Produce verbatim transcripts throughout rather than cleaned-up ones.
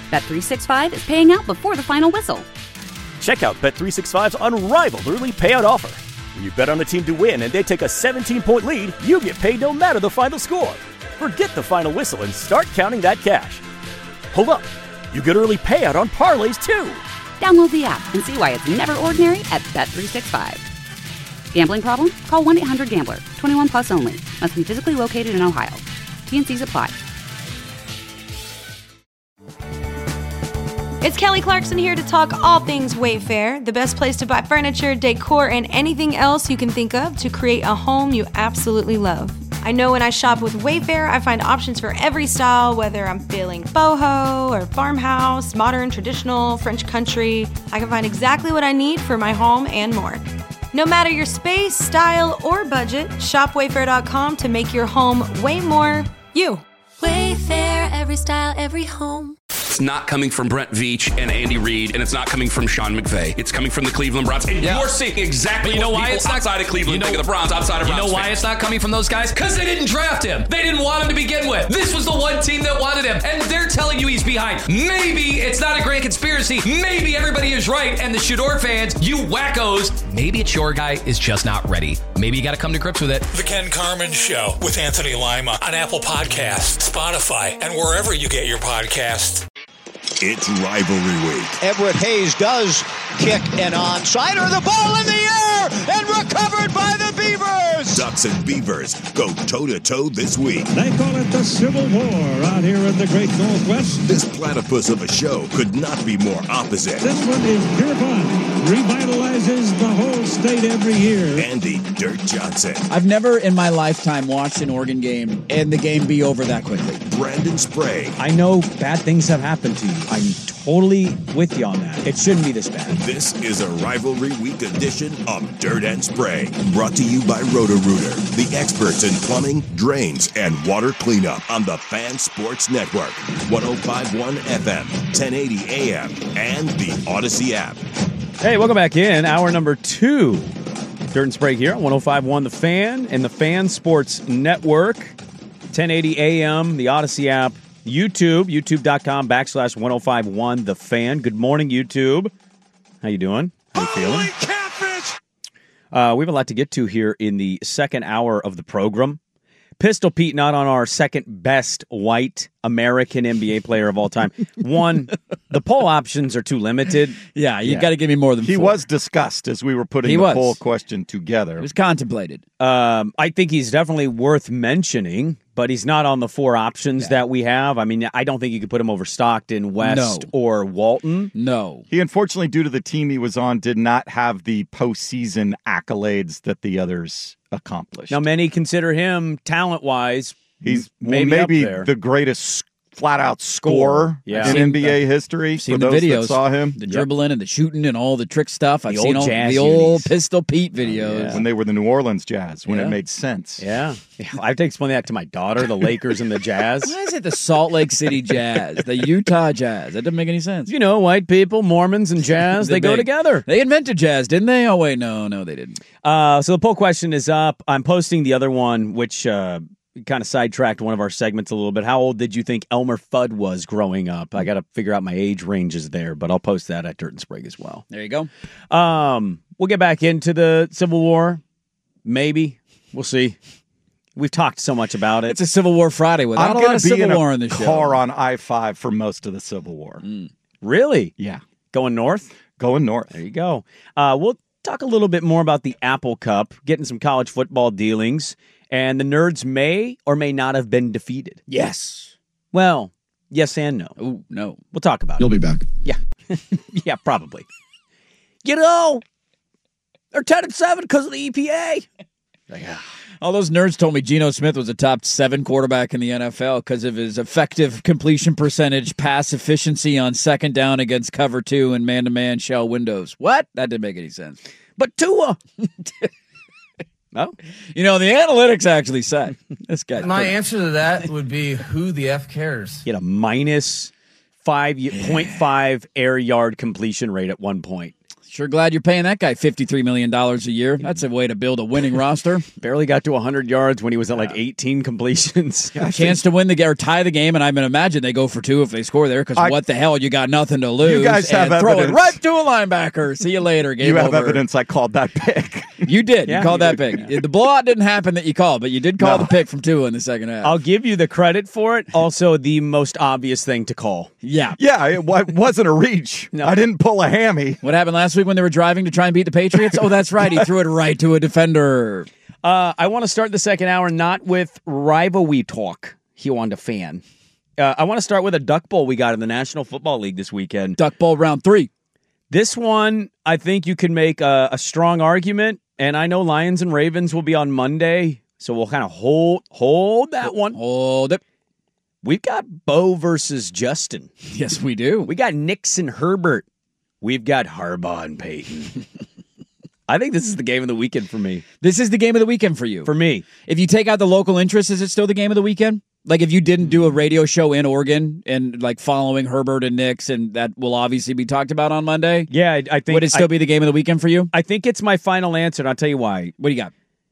Bet three sixty-five is paying out before the final whistle. Check out Bet three sixty-five's unrivaled early payout offer. When you bet on a team to win and they take a seventeen-point lead, you get paid no matter the final score. Forget the final whistle and start counting that cash. Hold up. You get early payout on parlays, too. Download the app and see why it's never ordinary at Bet three sixty-five. Gambling problem? Call one eight hundred gambler. twenty-one plus only. Must be physically located in Ohio. T and C's apply. It's Kelly Clarkson here to talk all things Wayfair, the best place to buy furniture, decor, and anything else you can think of to create a home you absolutely love. I know when I shop with Wayfair, I find options for every style, whether I'm feeling boho or farmhouse, modern, traditional, French country. I can find exactly what I need for my home and more. No matter your space, style, or budget, shop wayfair dot com to make your home way more you. Wayfair, every style, every home. It's not coming from Brent Veach and Andy Reid, and it's not coming from Sean McVay. It's coming from the Cleveland Browns. And yeah. you're seeing exactly you know what why people it's outside not, of Cleveland you know, think of the Browns, outside of You Browns know why fans. it's not coming from those guys? Because they didn't draft him. They didn't want him to begin with. This was the one team that wanted him, and they're telling you he's behind. Maybe it's not a grand conspiracy. Maybe everybody is right, and the Shador fans, you wackos, maybe it's your guy is just not ready. Maybe you got to come to grips with it. The Ken Carman Show with Anthony Lima on Apple Podcasts, Spotify, and wherever you get your podcasts. It's rivalry week. Everett Hayes does kick an onside, or the ball in the air and recovered by the Beavers. Ducks and Beavers go toe-to-toe this week. They call it the Civil War out here in the great Northwest. This platypus of a show could not be more opposite. This one is pure fun. Revitalizes the whole state every year. Andy Dirt Johnson. I've never in my lifetime watched an Oregon game and the game be over that quickly. Brandon Sprague. I know bad things have happened to you. I'm totally with you on that. It shouldn't be this bad. This is a Rivalry Week edition of Dirt and Sprague. Brought to you by Roto-Rooter, the experts in plumbing, drains, and water cleanup on the Fan Sports Network. one oh five point one F M, ten eighty A M, and the Odyssey app. Hey, welcome back in. Hour number two. Dirt and Sprague here on one oh five point one The Fan and the Fan Sports Network. ten eighty A M, the Odyssey app, YouTube, youtube.com backslash 1051 The Fan. Good morning, YouTube. How you doing? How you feeling? Holy catfish! Uh, we have a lot to get to here in the second hour of the program. Pistol Pete not on our second best white American N B A player of all time. One, the poll options are too limited. Yeah, you Yeah. got to give me more than He four. was discussed as we were putting He the was. poll question together. It was contemplated. Um, I think he's definitely worth mentioning, but he's not on the four options Yeah. that we have. I mean, I don't think you could put him over Stockton, West, No. or Walton. No. He, unfortunately, due to the team he was on, did not have the postseason accolades that the others accomplished. Now, many consider him talent-wise. He's maybe, well, maybe up there. the greatest flat-out scorer Yeah. in Seen N B A the- history. Seen For the those videos, that saw him, the Yep. dribbling and the shooting and all the trick stuff. I've The seen old all Jazz the old unis. Pistol Pete videos. Yeah. when they were the New Orleans Jazz, when Yeah. it made sense. Yeah. yeah. I have to explain that to my daughter, the Lakers and the Jazz. Why is it the Salt Lake City Jazz, the Utah Jazz? That doesn't make any sense. You know, white people, Mormons, and Jazz, they go big. together. They invented jazz, didn't they? Oh, wait, no, no, they didn't. Uh, so the poll question is up. I'm posting the other one, which uh, kind of sidetracked one of our segments a little bit. How old did you think Elmer Fudd was growing up? I got to figure out my age ranges there, but I'll post that at Dirt and Sprague as well. There you go. Um, we'll get back into the Civil War. Maybe. We'll see. We've talked so much about it. It's a Civil War Friday without I'm a lot going of to be Civil in War a in the show. car on I five for most of the Civil War. Mm. Really? Yeah. Going north? Going north. There you go. Uh, we'll talk a little bit more about the Apple Cup, getting some college football dealings, and the Nerds may or may not have been defeated. Yes. Well, yes and no. Oh, no. We'll talk about You'll it. be back. Yeah. yeah, probably. You know, they're ten and seven because of the E P A. Like, ah. All those nerds told me Geno Smith was a top seven quarterback in the N F L because of his effective completion percentage, pass efficiency on second down against cover two and man-to-man shell windows. What? That didn't make any sense. But Tua. No? You know, the analytics actually said this guy. My answer to that would be, who the F cares? He had a minus five point five air yard completion rate at one point. Sure glad you're paying that guy fifty-three million dollars a year. That's a way to build a winning roster. Barely got to one hundred yards when he was at like eighteen completions. A chance to win the game or tie the game, and I imagine they go for two if they score there, because what the hell, you got nothing to lose. You guys have and throw evidence. it right to a linebacker. See you later. Game you have over. evidence I called that pick. You did. Yeah, you called you that pick. The blowout didn't happen that you called, but you did call No. the pick from two in the second half. I'll give you the credit for it. Also, the most obvious thing to call. Yeah. Yeah, it wa- wasn't a reach. No. I didn't pull a hammy. What happened last week when they were driving to try and beat the Patriots? Oh, that's right. He threw it right to a defender. Uh, I want to start the second hour not with rivalry talk here on the Fan. Uh, I want to start with a Duck Bowl we got in the National Football League this weekend. Duck Bowl round three. This one, I think you can make a, a strong argument, and I know Lions and Ravens will be on Monday, so we'll kind of hold hold that one. Hold it. We've got Bo versus Justin. Yes, we do. We got Nix and Herbert. We've got Harbaugh and Peyton. I think this is the game of the weekend for me. This is the game of the weekend for you. For me. If you take out the local interest, is it still the game of the weekend? Like if you didn't do a radio show in Oregon and like following Herbert and Nix, and that will obviously be talked about on Monday. Yeah, I, I think. Would it still I, be the game of the weekend for you? I think it's my final answer, and I'll tell you why. What do you got?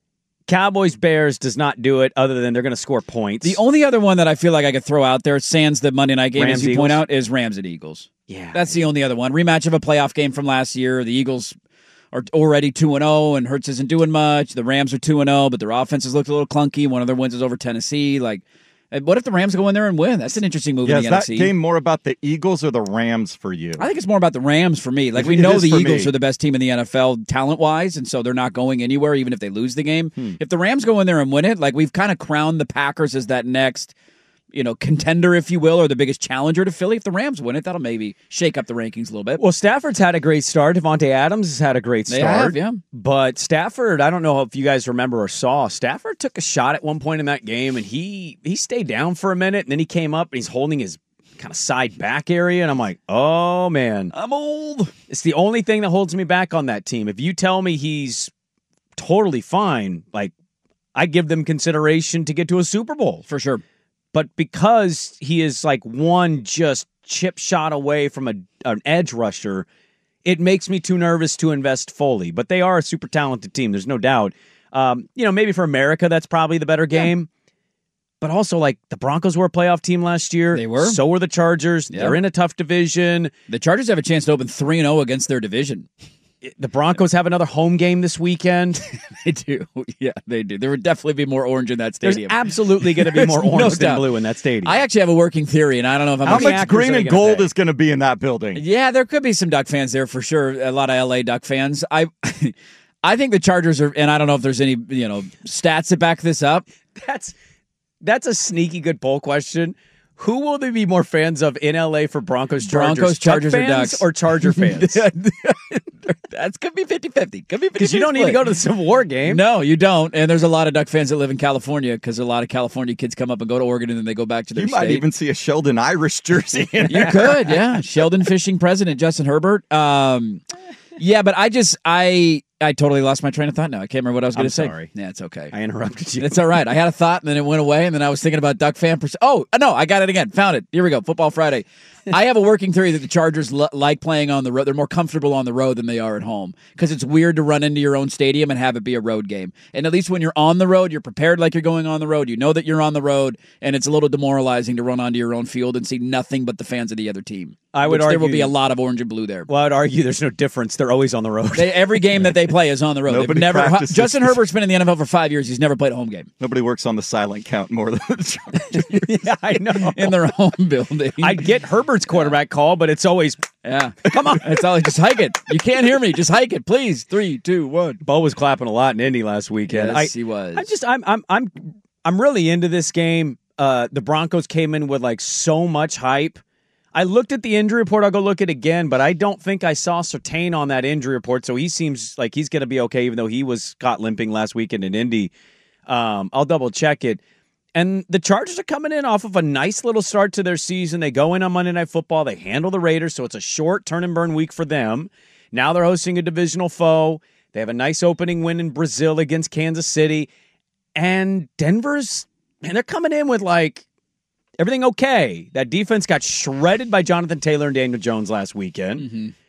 Cowboys Bears does not do it other than they're going to score points. The only other one that I feel like I could throw out there, sans the Monday night game, Rams, as you Eagles. point out, is Rams at Eagles. Yeah. That's the only other one. Rematch of a playoff game from last year. The Eagles are already two and oh, and Hurts isn't doing much. The Rams are two and oh, but their offenses looked a little clunky. One of their wins is over Tennessee. Like, what if the Rams go in there and win? That's an interesting move Yeah, in the is N that F C. game more about the Eagles or the Rams for you? I think it's more about the Rams for me. Like, we It know is the for Eagles me. are the best team in the N F L talent-wise, and so they're not going anywhere even if they lose the game. Hmm. If the Rams go in there and win it, like, we've kind of crowned the Packers as that next, you know, contender, if you will, or the biggest challenger to Philly. If the Rams win it, that'll maybe shake up the rankings a little bit. Well, Stafford's had a great start. Devontae Adams has had a great They start. have, yeah. But Stafford, I don't know if you guys remember or saw, Stafford took a shot at one point in that game, and he he stayed down for a minute, and then he came up, and he's holding his kind of side back area, and I'm like, oh, man. I'm old. It's the only thing that holds me back on that team. If you tell me he's totally fine, like, I give them consideration to get to a Super Bowl. For sure. But because he is like one just chip shot away from a, an edge rusher, it makes me too nervous to invest fully. But they are a super talented team. There's no doubt. Um, you know, maybe for America, that's probably the better game. Yeah. But also, like, the Broncos were a playoff team last year. They were. So were the Chargers. Yeah. They're in a tough division. The Chargers have a chance to open three and oh against their division. The Broncos have another home game this weekend. They do. Yeah, they do. There would definitely be more orange in that stadium. There's absolutely going to be more There's no orange than doubt. blue in that stadium. I actually have a working theory, and I don't know if I'm How gonna- much green and gold is going to be in that building? Yeah, there could be some Duck fans there for sure. A lot of L A Duck fans. I I think the Chargers are, and I don't know if there's any, you know, stats that back this up. That's that's a sneaky good poll question. Who will they be more fans of in L A for Broncos, Chargers? Broncos, Chargers, Duck or fans Ducks? or Charger fans? That's could be fifty-fifty. Could be Because you don't need to go to the Civil War game. No, you don't. And there's a lot of Duck fans that live in California because a lot of California kids come up and go to Oregon and then they go back to their You state. might even see a Sheldon Irish jersey in You there. could, yeah. Sheldon Fishing president, Justin Herbert. Um, yeah, but I just, I I totally lost my train of thought now. I can't remember what I was going I'm to say. sorry. Yeah, it's okay. I interrupted you. It's all right. I had a thought, and then it went away, and then I was thinking about Duck fan. Pers- oh, no, I got it again. Found it. Here we go. Football Friday. I have a working theory that the Chargers l- like playing on the road. They're more comfortable on the road than they are at home because it's weird to run into your own stadium and have it be a road game. And at least when you're on the road, you're prepared like you're going on the road. You know that you're on the road, and it's a little demoralizing to run onto your own field and see nothing but the fans of the other team. I would Which there will argue- be a lot of orange and blue there. Well, I'd argue there's no difference. They're always on the road. They, every game that they play is on the road. They've Nobody never. practices. Justin Herbert's been in the N F L for five years. He's never played a home game Nobody works on the silent count more than the Chargers. Yeah, I know. in their home building. I get Herbert's quarterback call, but it's always Yeah. Come on. It's all just hike it. You can't hear me. Just hike it, please. Three, two, one. Bo was clapping a lot in Indy last weekend. Yes, I, he was. I just I'm I'm I'm I'm really into this game. Uh, the Broncos came in with like so much hype. I looked at the injury report. I'll go look at it again, but I don't think I saw Surtain on that injury report. So he seems like he's going to be okay, even though he was caught limping last weekend in Indy. Um, I'll double check it. And the Chargers are coming in off of a nice little start to their season. They go in on Monday Night Football. They handle the Raiders, so it's a short turn and burn week for them. Now they're hosting a divisional foe. They have a nice opening win in Brazil against Kansas City. And Denver's, and they're coming in with like everything okay. That defense got shredded by Jonathan Taylor and Daniel Jones last weekend. Mm-hmm.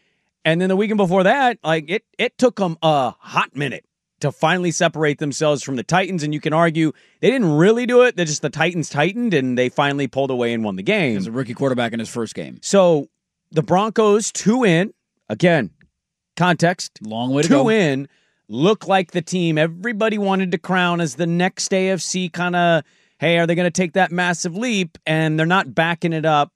And then the weekend before that, like it, it took them a hot minute to finally separate themselves from the Titans. And you can argue they didn't really do it. They're just the Titans tightened, and they finally pulled away and won the game. As a rookie quarterback in his first game. So the Broncos, two in, again, context. Long way to two go. Two in, look like the team everybody wanted to crown as the next A F C kind of, hey, are they going to take that massive leap? And they're not backing it up,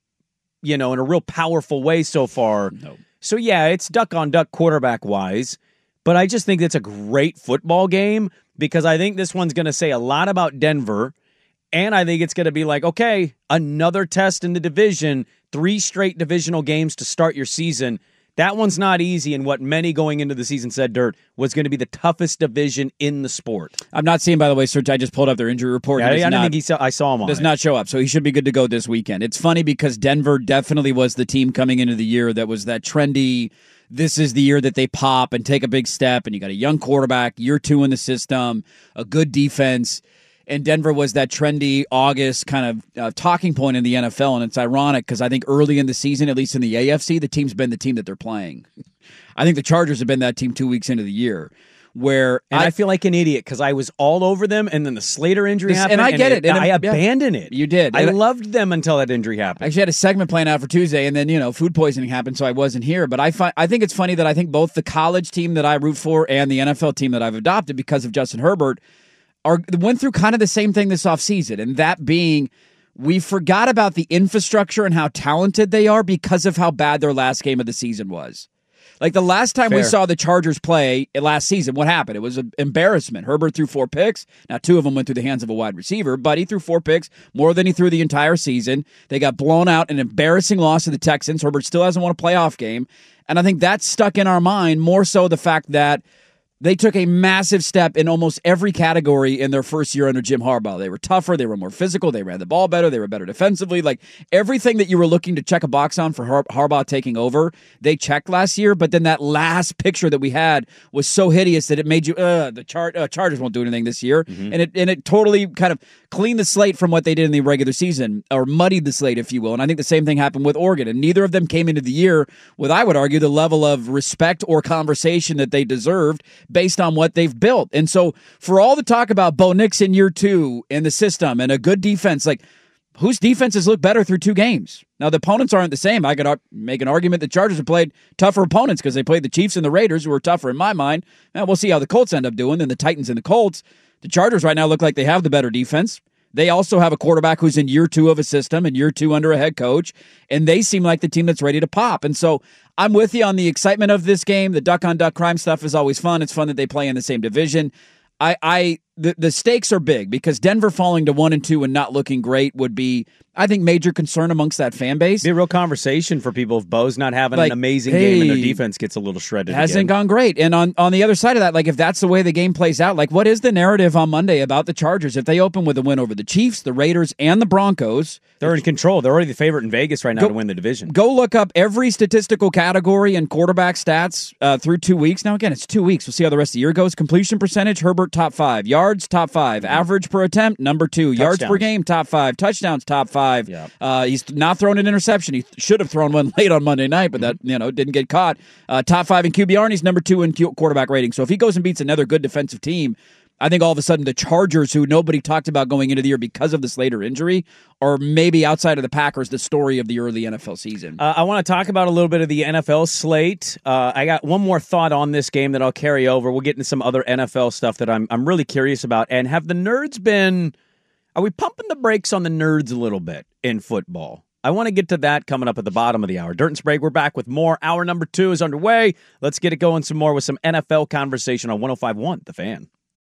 you know, in a real powerful way so far. No. So, yeah, it's duck on duck quarterback-wise. But I just think it's a great football game because I think this one's going to say a lot about Denver. And I think it's going to be like, okay, another test in the division, three straight divisional games to start your season. That one's not easy, and what many going into the season said, Dirt, was going to be the toughest division in the sport. I'm not seeing, by the way, Serge, I just pulled up their injury report. Yeah, I don't not, think he saw, I saw him on Does it. not show up, so he should be good to go this weekend. It's funny because Denver definitely was the team coming into the year that was that trendy, this is the year that they pop and take a big step, and you got a young quarterback, year two in the system, a good defense. And Denver was that trendy August kind of uh, talking point in the N F L, and it's ironic because I think early in the season, at least in the A F C, the team's been the team that they're playing. I think the Chargers have been that team two weeks into the year, where and I, I feel like an idiot because I was all over them, and then the Slater injury this, happened, and I get and it. And I yeah, abandoned it. You did. I and loved them until that injury happened. I actually had a segment planned out for Tuesday, and then you know food poisoning happened, so I wasn't here. But I find I think it's funny that I think both the college team that I root for and the N F L team that I've adopted because of Justin Herbert are went through kind of the same thing this offseason, and that being we forgot about the infrastructure and how talented they are because of how bad their last game of the season was. Like the last time Fair. we saw the Chargers play last season, what happened? It was an embarrassment. Herbert threw four picks. Now, two of them went through the hands of a wide receiver, but he threw four picks, more than he threw the entire season. They got blown out, an embarrassing loss to the Texans. Herbert still hasn't won a playoff game. And I think that's stuck in our mind, more so the fact that they took a massive step in almost every category in their first year under Jim Harbaugh. They were tougher, they were more physical, they ran the ball better, they were better defensively. Like everything that you were looking to check a box on for Har- Harbaugh taking over, they checked last year. But then that last picture that we had was so hideous that it made you, uh, the char- uh, Chargers won't do anything this year. Mm-hmm. And it and it totally kind of cleaned the slate from what they did in the regular season, or muddied the slate, if you will. And I think the same thing happened with Oregon. And neither of them came into the year with, I would argue, the level of respect or conversation that they deserved based on what they've built. And so for all the talk about Bo Nix in year two in the system and a good defense, like whose defenses look better through two games? Now, the opponents aren't the same. I could make an argument the Chargers have played tougher opponents because they played the Chiefs and the Raiders, who are tougher in my mind. And we'll see how the Colts end up doing, than the Titans and the Colts. The Chargers right now look like they have the better defense. They also have a quarterback who's in year two of a system and year two under a head coach, and they seem like the team that's ready to pop. And so I'm with you on the excitement of this game. The duck-on-duck crime stuff is always fun. It's fun that they play in the same division. I, I the, the stakes are big because Denver falling to one and two and not looking great would be, I think, major concern amongst that fan base. Be a real conversation for people if Bo's not having like, an amazing hey, game and their defense gets a little shredded. Hasn't again. gone great. And on, on the other side of that, like if that's the way the game plays out, like what is the narrative on Monday about the Chargers? If they open with a win over the Chiefs, the Raiders, and the Broncos, they're in control. They're already the favorite in Vegas right now go, to win the division. Go look up every statistical category and quarterback stats uh, through two weeks. Now, again, it's two weeks. We'll see how the rest of the year goes. Completion percentage, Herbert, top five. Yards, top five. Mm-hmm. Average per attempt, number two. Touchdowns. Yards per game, top five. Touchdowns, top five. Yep. Uh, he's not thrown an interception. He should have thrown one late on Monday night, but that you know didn't get caught. Uh, top five in Q B R, and he's number two in Q- quarterback rating. So if he goes and beats another good defensive team, I think all of a sudden the Chargers, who nobody talked about going into the year because of the Slater injury, or maybe outside of the Packers, the story of the early N F L season. Uh, I want to talk about a little bit of the N F L slate. Uh, I got one more thought on this game that I'll carry over. We'll get into some other N F L stuff that I'm I'm really curious about. And have the nerds been, are we pumping the brakes on the nerds a little bit in football? I want to get to that coming up at the bottom of the hour. Dirt and Sprague, we're back with more. Hour number two is underway. Let's get it going some more with some N F L conversation on one oh five point one The Fan.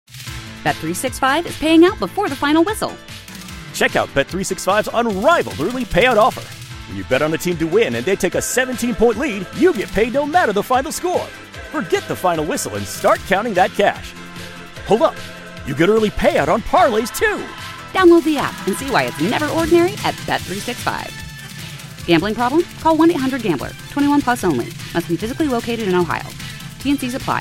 Bet three sixty-five is paying out before the final whistle. Check out Bet three sixty-five's unrivaled early payout offer. When you bet on a team to win and they take a seventeen-point lead, you get paid no matter the final score. Forget the final whistle and start counting that cash. Hold up. You get early payout on parlays, too. Download the app and see why it's never ordinary at Bet three sixty-five. Gambling problem? Call one eight hundred gambler. twenty-one plus only. Must be physically located in Ohio. T N Cs apply.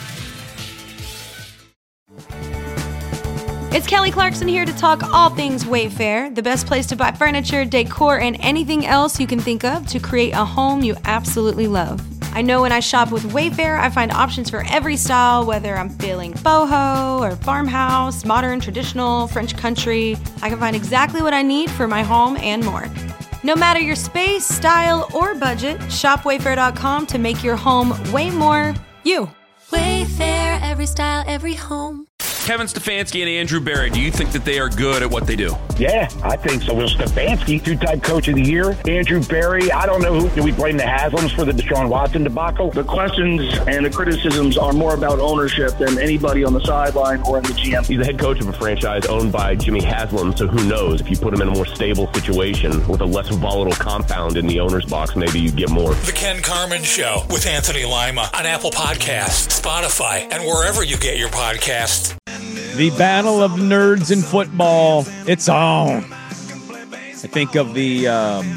It's Kelly Clarkson here to talk all things Wayfair, the best place to buy furniture, decor, and anything else you can think of to create a home you absolutely love. I know when I shop with Wayfair, I find options for every style, whether I'm feeling boho or farmhouse, modern, traditional, French country. I can find exactly what I need for my home and more. No matter your space, style, or budget, shop wayfair dot com to make your home way more you. Wayfair, every style, every home. Kevin Stefanski and Andrew Berry, do you think that they are good at what they do? Yeah, I think so. Well, Stefanski, two-time coach of the year. Andrew Berry, I don't know who. Do we blame the Haslams for the Deshaun Watson debacle? The questions and the criticisms are more about ownership than anybody on the sideline or in the G M. He's the head coach of a franchise owned by Jimmy Haslam, so who knows? If you put him in a more stable situation with a less volatile compound in the owner's box, maybe you get more. The Ken Carman Show with Anthony Lima on Apple Podcasts, Spotify, and wherever you get your podcasts. The battle of nerds in football, it's on. I think of the, um,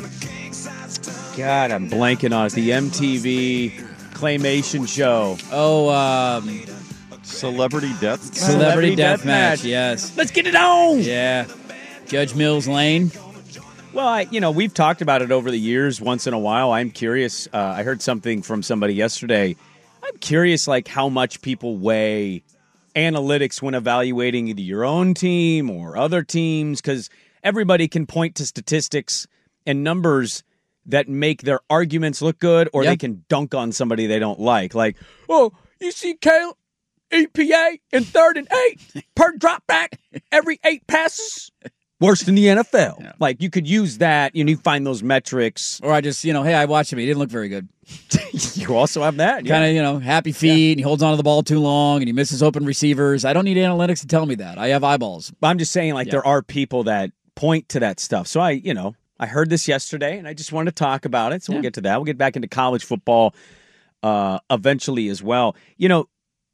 God, I'm blanking on it, the M T V claymation show. Oh, um, Celebrity Death Celebrity, Celebrity Death, Death Match, yes. Let's get it on! Yeah. Judge Mills Lane. Well, I, you know, we've talked about it over the years once in a while. I'm curious. Uh, I heard something from somebody yesterday. I'm curious, like, how much people weigh analytics when evaluating either your own team or other teams, because everybody can point to statistics and numbers that make their arguments look good, or yep. they can dunk on somebody they don't like. Like, oh, you see Kale E P A in third and eight per drop back every eight passes? Worse than the N F L. Yeah. Like, you could use that, you know, you find those metrics. Or I just, you know, hey, I watched him. He didn't look very good. You also have that. Yeah. Kind of, you know, happy feet, yeah. and he holds onto the ball too long, and he misses open receivers. I don't need analytics to tell me that. I have eyeballs. I'm just saying, like, yeah. there are people that point to that stuff. So I, you know, I heard this yesterday, and I just wanted to talk about it. So yeah. we'll get to that. We'll get back into college football uh, eventually as well. You know,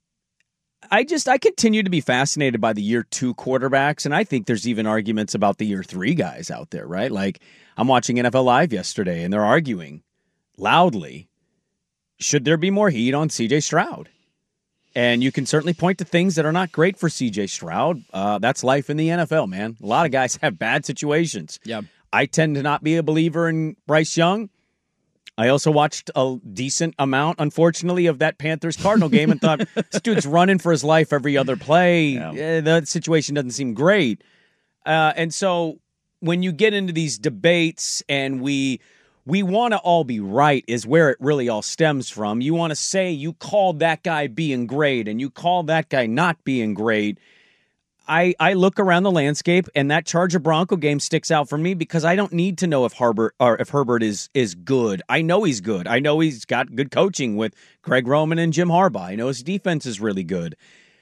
I just, I continue to be fascinated by the year two quarterbacks, and I think there's even arguments about the year three guys out there, right? Like, I'm watching N F L Live yesterday, and they're arguing loudly, should there be more heat on C J Stroud? And you can certainly point to things that are not great for C J Stroud. Uh, that's life in the N F L, man. A lot of guys have bad situations. Yeah. I tend to not be a believer in Bryce Young. I also watched a decent amount, unfortunately, of that Panthers-Cardinal game and thought, this dude's running for his life every other play. Yeah. Eh, that situation doesn't seem great. Uh, and so when you get into these debates and we we want to all be right is where it really all stems from. You want to say you called that guy being great and you called that guy not being great. I, I look around the landscape, and that Charger Bronco game sticks out for me because I don't need to know if Herbert or if Herbert is is good. I know he's good. I know he's got good coaching with Greg Roman and Jim Harbaugh. I know his defense is really good.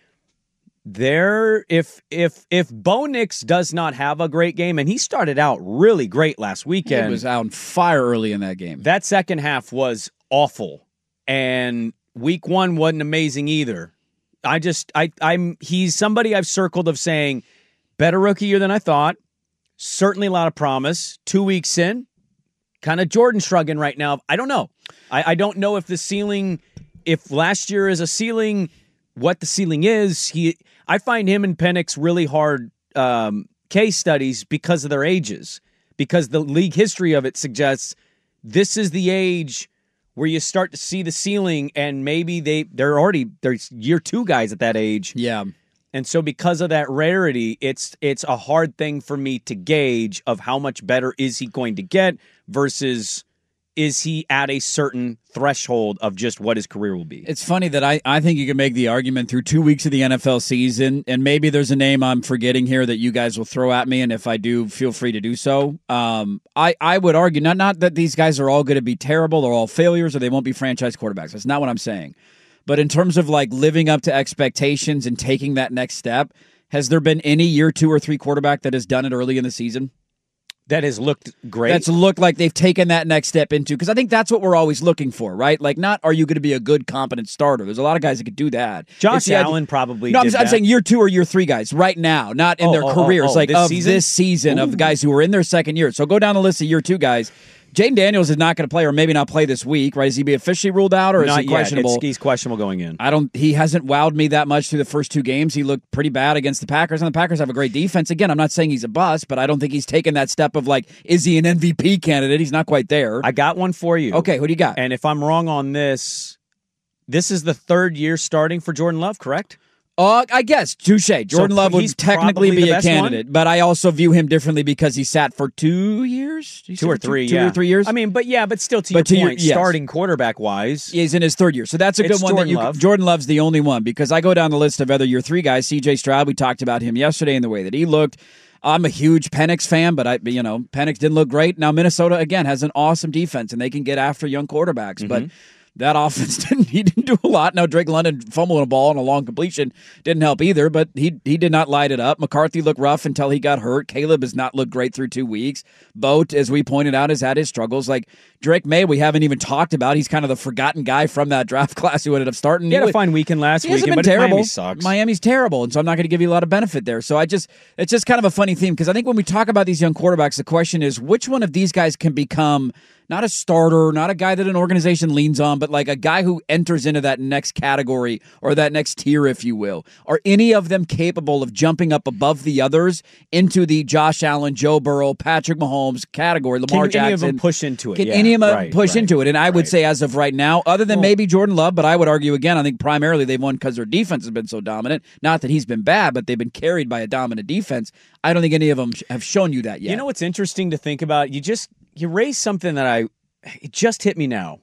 There, if if if Bo Nix does not have a great game, and he started out really great last weekend, he was on fire early in that game. That second half was awful, and week one wasn't amazing either. I just, I, I'm, he's somebody I've circled of saying, better rookie year than I thought. Certainly a lot of promise. Two weeks in, kind of Jordan shrugging right now. I don't know. I, I don't know if the ceiling, if last year is a ceiling, what the ceiling is. He, I find him and Penix really hard um, case studies because of their ages, because the league history of it suggests this is the age where you start to see the ceiling, and maybe they, they're already, there's year two guys at that age. Yeah. And so because of that rarity, it's it's a hard thing for me to gauge of how much better is he going to get versus is he at a certain threshold of just what his career will be. It's funny that I, I think you can make the argument through two weeks of the N F L season, and maybe there's a name I'm forgetting here that you guys will throw at me, and if I do, feel free to do so. Um, I, I would argue, not, not that these guys are all going to be terrible or all failures or they won't be franchise quarterbacks. That's not what I'm saying. But in terms of like living up to expectations and taking that next step, has there been any year two or three quarterback that has done it early in the season? That has looked great. That's looked like they've taken that next step into, because I think that's what we're always looking for, right? Like, not are you going to be a good, competent starter? There's a lot of guys that could do that. Josh Allen probably no, did I'm, that. I'm saying year two or year three guys right now, not in oh, their oh, careers, oh, oh, like this of season? this season Ooh. Of the guys who are in their second year. So go down the list of year two guys. Jaden Daniels is not going to play, or maybe not play this week, right? Is he be officially ruled out, or Not is he yet. questionable? It's, he's questionable going in. I don't. He hasn't wowed me that much through the first two games. He looked pretty bad against the Packers, and the Packers have a great defense. Again, I'm not saying he's a bust, but I don't think he's taken that step of like, is he an M V P candidate? He's not quite there. I got one for you. Okay, who do you got? And if I'm wrong on this, this is the third year starting for Jordan Love, correct? Uh, I guess, touche. Jordan So Love would he's technically probably be the a best candidate, one? but I also view him differently because he sat for two years? Did he Two sit or for three, two, yeah. Two or three years? I mean, but yeah, but still to But your to your- point, yes. starting quarterback-wise. He's in his third year. So that's a good It's one. That Jordan you, Love. Jordan Love's the only one, because I go down the list of other year three guys. C J Stroud, we talked about him yesterday and the way that he looked. I'm a huge Penix fan, but I, you know, Penix didn't look great. Now Minnesota again has an awesome defense, and they can get after young quarterbacks. Mm-hmm. But that offense didn't. He didn't do a lot. Now Drake London fumbling a ball on a long completion didn't help either. But he he did not light it up. McCarthy looked rough until he got hurt. Caleb has not looked great through two weeks. Boat, as we pointed out, has had his struggles. Like Drake May, we haven't even talked about. He's kind of the forgotten guy from that draft class who ended up starting. He had He a was- fine weekend last he hasn't weekend, been but terrible. Miami sucks. Miami's terrible, and so I'm not going to give you a lot of benefit there. So I just, it's just kind of a funny theme, because I think when we talk about these young quarterbacks, the question is which one of these guys can become not a starter, not a guy that an organization leans on, but like a guy who enters into that next category or that next tier, if you will. Are any of them capable of jumping up above the others into the Josh Allen, Joe Burrow, Patrick Mahomes category, Lamar Can Jackson? any of them push into it? Can Yeah, any of them right, push right, into it? And I would right. say, as of right now, other than Well- maybe Jordan Love, but I would argue again, I think primarily they've won because their defense has been so dominant. Not that he's been bad, but they've been carried by a dominant defense. I don't think any of them sh- have shown you that yet. You know what's interesting to think about? You just you raised something that I it just hit me now.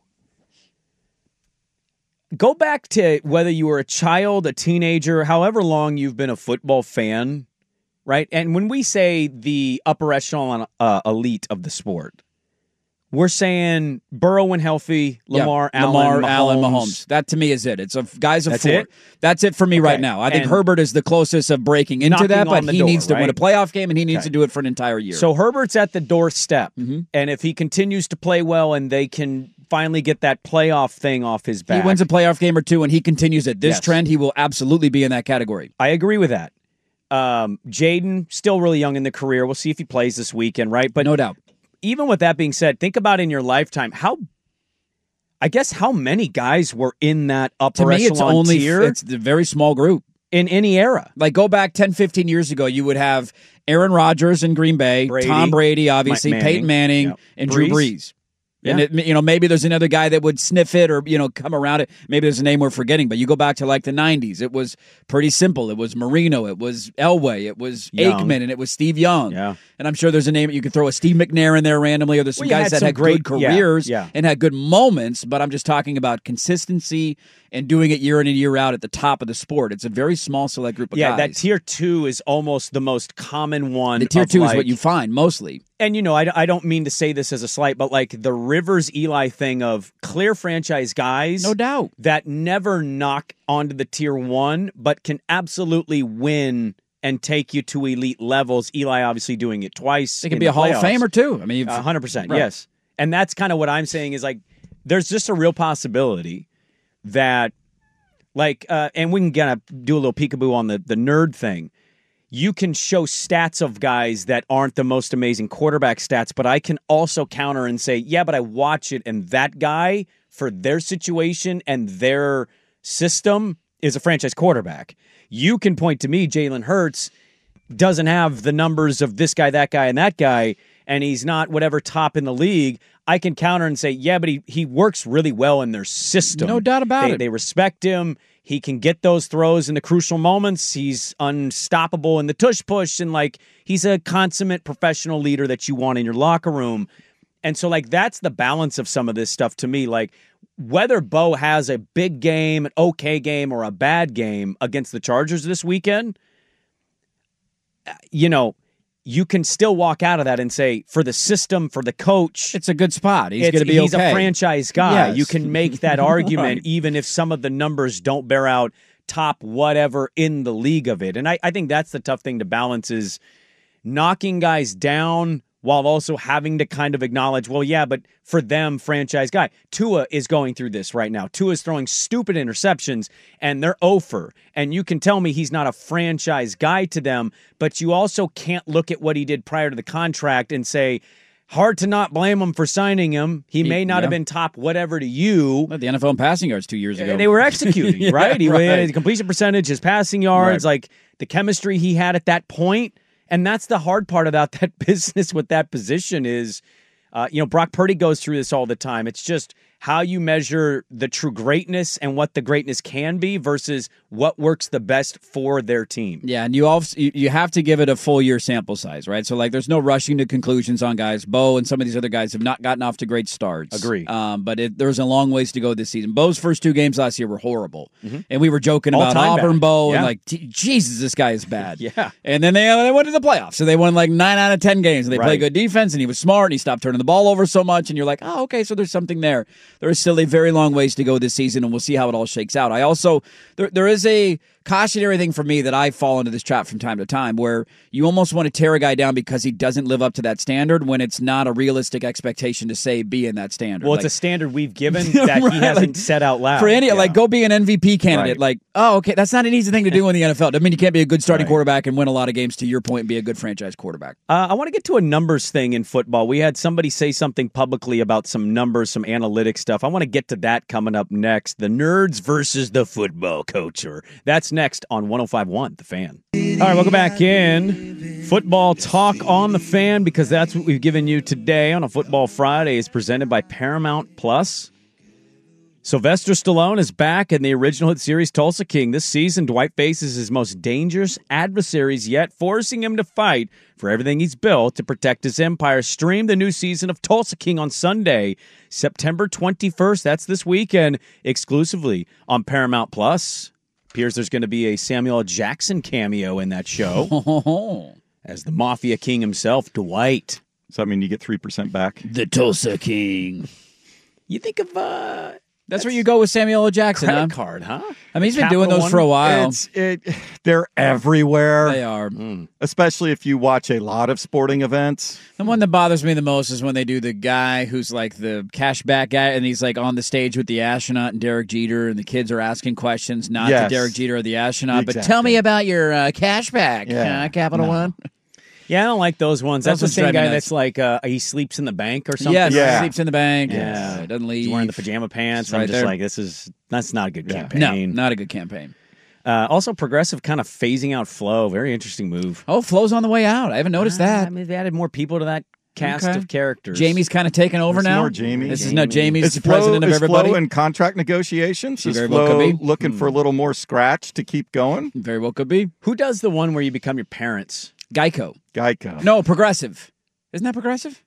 Go back to whether you were a child, a teenager, however long you've been a football fan, right? And when we say the upper echelon uh, elite of the sport, we're saying Burrow when healthy, Lamar, Yeah, Allen, Lamar, Mahomes. Allen, Mahomes. That to me is it. It's a guys of That's four. it? That's it for me right Okay. now. I think And- Herbert is the closest of breaking into Knocking that, on but the he door, needs to win a right? playoff game, and he needs Okay. to do it for an entire year. So Herbert's at the doorstep, Mm-hmm. and if he continues to play well and they can finally get that playoff thing off his back. he wins a playoff game or two, and he continues at this Yes. trend, he will absolutely be in that category. I agree with that. Um, Jaden, still really young in the career. We'll see if he plays this weekend, right? But no doubt. Even with that being said, think about in your lifetime how, I guess, how many guys were in that upper To me, echelon it's only tier it's a very small group. in any era. Like go back ten, fifteen years ago, you would have Aaron Rodgers in Green Bay, Brady, Tom Brady, obviously, Mike Peyton Manning, Yep. and Drew Brees. Brees. And Yeah. it, you know, maybe there's another guy that would sniff it or, you know, come around it. Maybe there's a name we're forgetting, but you go back to like the nineties. It was pretty simple. It was Marino. It was Elway. It was Young. Aikman, and it was Steve Young. Yeah. And I'm sure there's a name you could throw a Steve McNair in there randomly, or there's some Well, you guys had that some had great- good yeah, careers yeah. and had good moments, but I'm just talking about consistency and doing it year in and year out at the top of the sport. It's a very small select group of Yeah, guys. that tier two is almost the most common one. The tier of two is like- what you find mostly. And, you know, I, I don't mean to say this as a slight, but like the Rivers Eli thing of clear franchise guys. No doubt. That never knock onto the tier one, but can absolutely win and take you to elite levels. Eli obviously doing it twice. They could in be the a Hall of playoffs. Famer too. I mean, one hundred percent, Right. yes. And that's kind of what I'm saying is like, there's just a real possibility that, like, uh, and we can kind of do a little peekaboo on the, the nerd thing. You can show stats of guys that aren't the most amazing quarterback stats, but I can also counter and say, yeah, but I watch it, and that guy, for their situation and their system, is a franchise quarterback. You can point to me, Jalen Hurts doesn't have the numbers of this guy, that guy, and that guy, and he's not whatever top in the league. I can counter and say, yeah, but he, he works really well in their system. No doubt about They- it. They respect him. He can get those throws in the crucial moments. He's unstoppable in the tush push, and like he's a consummate professional leader that you want in your locker room. And so, like, that's the balance of some of this stuff to me. Like, whether Bo has a big game, an okay game, or a bad game against the Chargers this weekend, you know, you can still walk out of that and say, for the system, for the coach, it's a good spot. He's it's- going to be he's okay. a franchise guy. Yes. You can make that argument Right. even if some of the numbers don't bear out top whatever in the league of it. And I, I think that's the tough thing to balance is knocking guys down while also having to kind of acknowledge, well, yeah, but for them, franchise guy. Tua is going through this right now. Tua is throwing stupid interceptions, and they're oh for. And you can tell me he's not a franchise guy to them, but you also can't look at what he did prior to the contract and say, hard to not blame him for signing him. He, he may not yeah. have been top whatever to you. The N F L in passing yards two years ago. They were executing, yeah, right? He right. had his completion percentage, his passing yards, right. like the chemistry he had at that point. And that's the hard part about that business with that position is, uh, you know, Brock Purdy goes through this all the time. It's just how you measure the true greatness and what the greatness can be versus what works the best for their team. Yeah, and you also you have to give it a full year sample size, right? So like, there's no rushing to conclusions on guys. Bo and some of these other guys have not gotten off to great starts. Agree. Um, but it, there's a long ways to go this season. Bo's first two games last year were horrible, mm-hmm. and we were joking all about Auburn bad. Bo yeah. and like, Jesus, this guy is bad. yeah. And then they uh, they went to the playoffs, so they won like nine out of ten games, and they right. played good defense, and he was smart, and he stopped turning the ball over so much, and you're like, oh, okay, so there's something there. There is still a very long ways to go this season, and we'll see how it all shakes out. I also there there is a cautionary thing for me that I fall into this trap from time to time where you almost want to tear a guy down because he doesn't live up to that standard when it's not a realistic expectation to say be in that standard. Well, like, it's a standard we've given that right, he hasn't like, said out loud. For any, yeah. like, go be an M V P candidate. Right. Like, oh, okay, that's not an easy thing to do in the N F L. Doesn't mean you can't be a good starting right. quarterback and win a lot of games, to your point, and be a good franchise quarterback. Uh, I want to get to a numbers thing in football. We had somebody say something publicly about some numbers, some analytic stuff. I want to get to that coming up next. The nerds versus the football coacher. That's next on one oh five point one, The Fan. All right, welcome back in. Football talk on The Fan, because that's what we've given you today on a Football Friday, is presented by Paramount Plus. Sylvester Stallone is back in the original hit series Tulsa King. This season, Dwight faces his most dangerous adversaries yet, forcing him to fight for everything he's built to protect his empire. Stream the new season of Tulsa King on Sunday, September twenty-first. That's this weekend, exclusively on Paramount Plus. Appears there's going to be a Samuel L. Jackson cameo in that show as the Mafia King himself, Dwight. Does that mean you get three percent back? The Tulsa King. You think of... uh That's, That's where you go with Samuel L. Jackson, credit huh? card, huh? I mean, he's been Capital doing those One? for a while. It's, it, they're everywhere. They are. Mm. Especially if you watch a lot of sporting events. The one that bothers me the most is when they do the guy who's like the cashback guy, and he's like on the stage with the astronaut and Derek Jeter, and the kids are asking questions, not yes. to Derek Jeter or the astronaut, exactly. but tell me about your uh, cashback, yeah. uh, Capital no. One. Yeah, I don't like those ones. That's Those the ones same drive me guy nuts. that's like, uh, he sleeps in the bank or something. Yes, Yeah. he sleeps in the bank. Yeah. Yeah, doesn't leave. He's wearing the pajama pants. It's I'm right just there. like, this is, that's not a good Yeah. campaign. No, not a good campaign. Uh, also, Progressive kind of phasing out Flo. Very interesting move. Oh, Flo's on the way out. I haven't noticed Uh, that. I mean, they added more people to that cast Okay. of characters. Jamie's kind of taken over There's now. more Jamie. This is Jamie. no Jamie's Is the Flo, president of is everybody. Flo in contract negotiations? She Is very well Flo could be. looking Hmm. for a little more scratch to keep going? Very well could be. Who does the one where you become your parents? Geico. Geico. No, Progressive. Isn't that Progressive?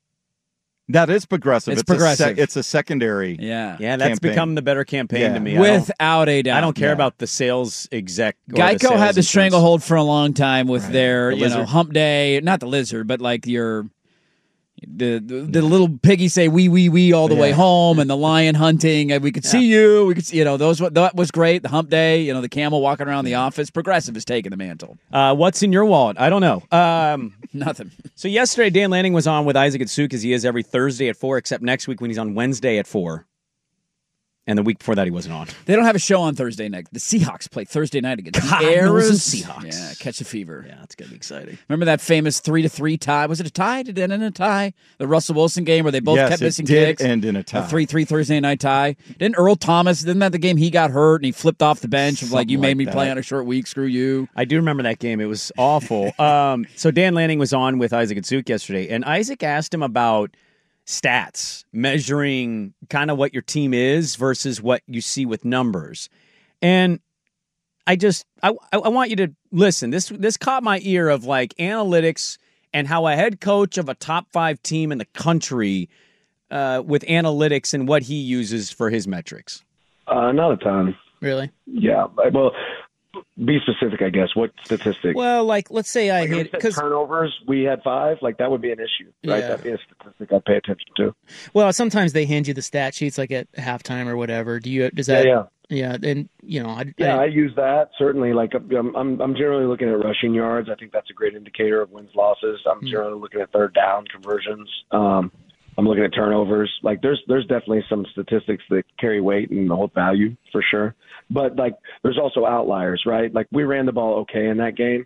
That is progressive. It's it's A progressive. sec- it's a secondary. Yeah. Yeah, that's campaign. become the better campaign Yeah. to me. I don't- Without a doubt. I don't care Yeah. about the sales exec. or the Geico sales had the insurance. stranglehold for a long time with Right. their, The you know, lizard. hump day. Not the lizard, but like your the the, the little piggy say wee wee wee all the way Yeah. home, and the lion hunting, and we could see you. We could see, you know, those that was great. The hump day, you know, the camel walking around the office. Progressive is taking the mantle. Uh, what's in your wallet? I don't know. Um, Nothing. so yesterday, Dan Lanning was on with Isaac Atsuk, as he is every Thursday at four, except next week when he's on Wednesday at four. And the week before that, he wasn't on. They don't have a show on Thursday night. The Seahawks play Thursday night against the Cardinals and Arizona Seahawks. Yeah, catch a fever. Yeah, it's going to be exciting. Remember that famous three to three tie? Was it a tie? Did it end in a tie? The Russell Wilson game where they both Yes, kept it missing did kicks. end in a tie. three three Thursday night tie. Didn't Earl Thomas? Didn't that the game he got hurt and he flipped off the bench of like, Something you made like me that. play on a short week? Screw you. I do remember that game. It was awful. um, so Dan Lanning was on with Isaac Atsuk yesterday, and Isaac asked him about stats, measuring kind of what your team is versus what you see with numbers. And I just, I, I want you to listen. This, this caught my ear of like analytics and how a head coach of a top five team in the country uh, with analytics and what he uses for his metrics. Uh, not a ton. Really? Yeah. Well, be specific, I guess. What statistic? Well, like, let's say I Like, if hit we said because turnovers, we had five. Like that would be an issue, right? Yeah. That'd be a statistic I'd pay attention to. Well, sometimes they hand you the stat sheets like at halftime or whatever. Do you? Does that? Yeah, Yeah, and you know, I, Yeah, I, I use that certainly. Like I'm, I'm, I'm generally looking at rushing yards. I think that's a great indicator of wins, losses. I'm Hmm. generally looking at third down conversions. Um, I'm looking at turnovers. Like there's, there's definitely some statistics that carry weight and hold value for sure. But like, there's also outliers, right? Like we ran the ball okay in that game,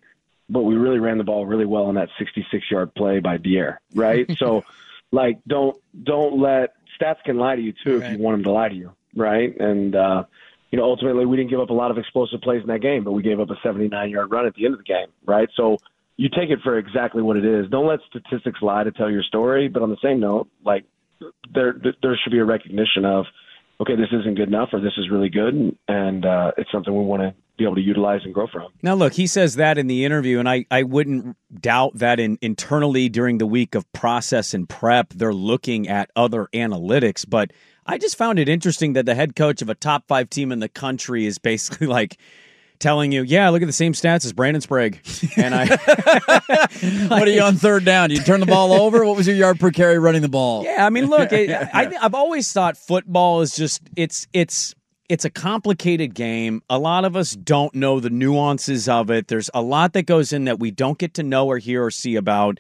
but we really ran the ball really well on that sixty-six-yard play by Dier, right? So, like, don't don't let stats can lie to you too right. if you want them to lie to you, right? And uh, you know, ultimately, we didn't give up a lot of explosive plays in that game, but we gave up a seventy-nine-yard run at the end of the game, right? So you take it for exactly what it is. Don't let statistics lie to tell your story. But on the same note, like there there should be a recognition of, okay, this isn't good enough, or this is really good, and, and uh, it's something we want to be able to utilize and grow from. Now, look, he says that in the interview, and I, I wouldn't doubt that in, internally during the week of process and prep, they're looking at other analytics. But I just found it interesting that the head coach of a top five team in the country is basically like telling you, yeah, look at the same stats as Brandon Sprague. And I, what are you on third down? You turn the ball over? What was your yard per carry running the ball? Yeah, I mean, look, it, I, I've always thought football is just it's it's it's a complicated game. A lot of us don't know the nuances of it. There's a lot that goes in that we don't get to know or hear or see about.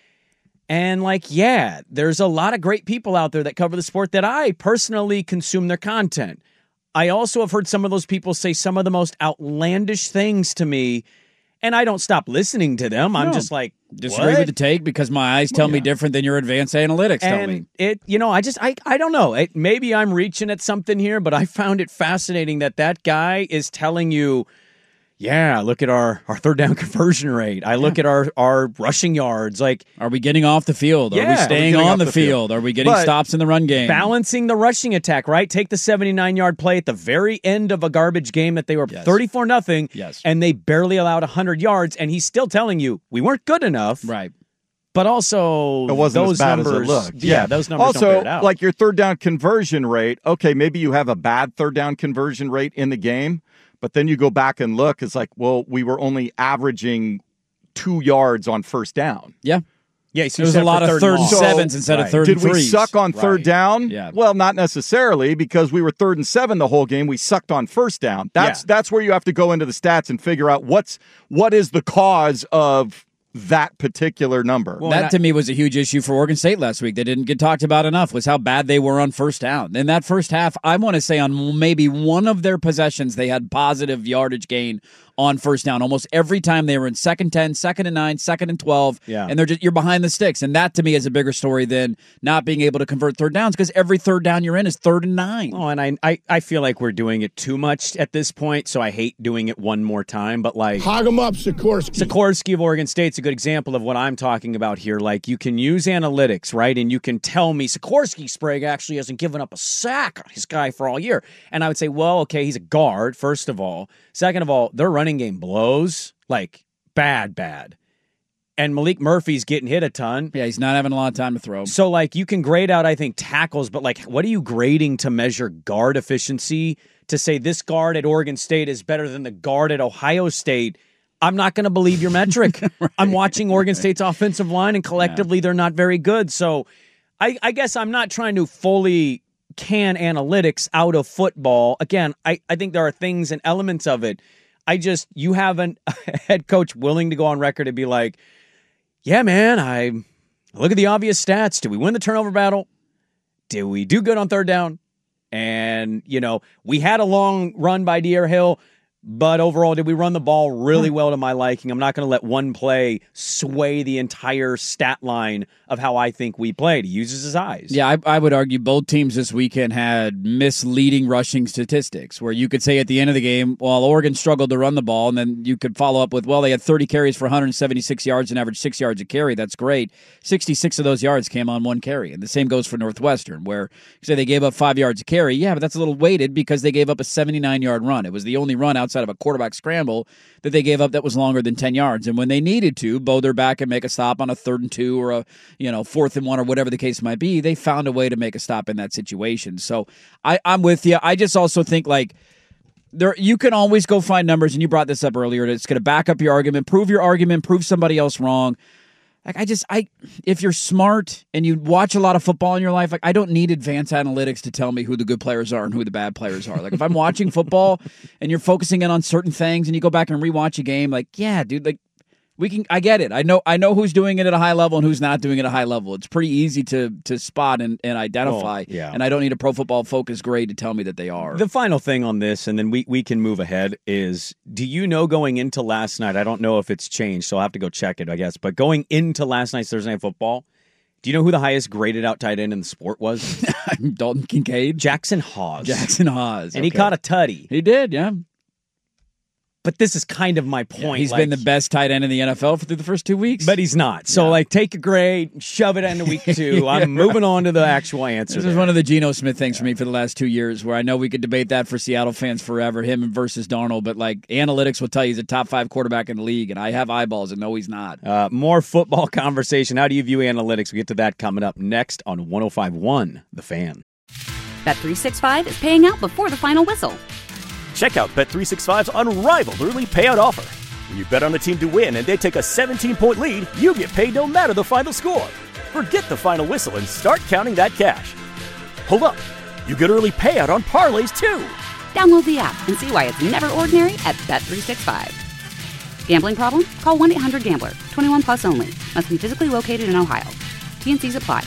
And like, yeah, there's a lot of great people out there that cover the sport that I personally consume their content. I also have heard some of those people say some of the most outlandish things to me, and I don't stop listening to them. I'm No. just like, Disagree what? with the take because my eyes tell Well, me yeah. different than your advanced analytics tell and me. it, you know, I just, I, I don't know. It, maybe I'm reaching at something here, but I found it fascinating that that guy is telling you, yeah, look at our, our third down conversion rate. I look at our, our rushing yards. Like, are we getting off the field? Are Yeah. we staying Are we getting on off the, the field? field? Are we getting But stops in the run game? balancing the rushing attack, right? Take the seventy-nine-yard play at the very end of a garbage game that they were thirty-four nothing, Yes. and they barely allowed one hundred yards, and he's still telling you, we weren't good enough. Right. But also, It wasn't those as bad numbers, as it looked. Yeah, those numbers also, don't bear it out. like your third down conversion rate, okay, maybe you have a bad third down conversion rate in the game, but then you go back and look, it's like, well, we were only averaging two yards on first down. Yeah. Yeah, so There was a lot of third and sevens instead of third Did and we threes. suck on third Right. down? Yeah. Well, not necessarily, because we were third and seven the whole game. We sucked on first down. That's Yeah. that's where you have to go into the stats and figure out what's what is the cause of that particular number. that to me was a huge issue for Oregon State last week. They didn't get talked about enough was how bad they were on first down. In that first half, I want to say on maybe one of their possessions, they had positive yardage gain on first down. Almost every time they were in second ten, second and nine, second and twelve, Yeah. and they're just you're behind the sticks. And that to me is a bigger story than not being able to convert third downs because every third down you're in is third and nine. Oh, and I, I I feel like we're doing it too much at this point, so I hate doing it one more time. But like, Hog 'em up, Sikorsky. Sikorsky of Oregon State's a good example of what I'm talking about here. Like, you can use analytics, right? And you can tell me Sikorsky Sprague actually hasn't given up a sack on his guy for all year. And I would say, well, okay, he's a guard, first of all. Second of all, their running game blows, like, bad, bad. And Malik Murphy's getting hit a ton. Yeah, he's not having a lot of time to throw. So, like, you can grade out, I think, tackles, but, like, what are you grading to measure guard efficiency? To say this guard at Oregon State is better than the guard at Ohio State, I'm not going to believe your metric. Right. I'm watching Oregon State's offensive line, and collectively yeah. they're not very good. So I, I guess I'm not trying to fully can analytics out of football. Again, I, I think there are things and elements of it. I just, you have an, a head coach willing to go on record and be like, yeah, man, I look at the obvious stats. Did we win the turnover battle? Did we do good on third down? And, you know, we had a long run by Dier Hill, but overall, did we run the ball really well to my liking? I'm not going to let one play sway the entire stat line of how I think we played. He uses his eyes. Yeah, I, I would argue both teams this weekend had misleading rushing statistics where you could say at the end of the game, well, Oregon struggled to run the ball, and then you could follow up with, well, they had thirty carries for one hundred seventy-six yards and averaged six yards a carry. That's great. sixty-six of those yards came on one carry. And the same goes for Northwestern, where you say they gave up five yards a carry. Yeah, but that's a little weighted because they gave up a seventy-nine-yard run. It was the only run outside of a quarterback scramble that they gave up that was longer than ten yards. And when they needed to bow their back and make a stop on a third and two or a, you know, fourth and one or whatever the case might be, they found a way to make a stop in that situation. So I, I'm with you. I just also think like there, you can always go find numbers, and you brought this up earlier, that's going to back up your argument, prove your argument, prove somebody else wrong. Like I just, I if you're smart and you watch a lot of football in your life, like I don't need advanced analytics to tell me who the good players are and who the bad players are. Like if I'm watching football and you're focusing in on certain things and you go back and rewatch a game, like yeah, dude, like We can. I get it. I know. I know who's doing it at a high level and who's not doing it at a high level. It's pretty easy to to spot and, and identify. Well, yeah. And I don't need a Pro Football Focus grade to tell me that they are. The final thing on this, and then we, we can move ahead, is do you know going into last night, I don't know if it's changed, so I'll have to go check it, I guess, but going into last night's Thursday Night Football, do you know who the highest graded out tight end in the sport was? Dalton Kincaid? Jackson Hawes. Jackson Hawes. And okay. he caught a tutty. He did, yeah. But this is kind of my point. Yeah, he's like, been the best tight end in the N F L for through the first two weeks. But he's not. So, yeah. like, take a grade, shove it into week two. yeah, I'm moving right. on to the actual answer. This there. is one of the Geno Smith things yeah. for me for the last two years, where I know we could debate that for Seattle fans forever, him versus Darnold, but, like, analytics will tell you he's a top five quarterback in the league, and I have eyeballs, and no, he's not. Uh, more football conversation. How do you view analytics? We get to that coming up next on one oh five point one The Fan. Bet three sixty-five is paying out before the final whistle. Check out Bet three sixty-five's unrivaled early payout offer. When you bet on a team to win and they take a seventeen-point lead, you get paid no matter the final score. Forget the final whistle and start counting that cash. Hold up. You get early payout on parlays, too. Download the app and see why it's never ordinary at Bet three sixty-five. Gambling problem? Call one eight hundred gambler. twenty-one plus only. Must be physically located in Ohio. T N Cs apply.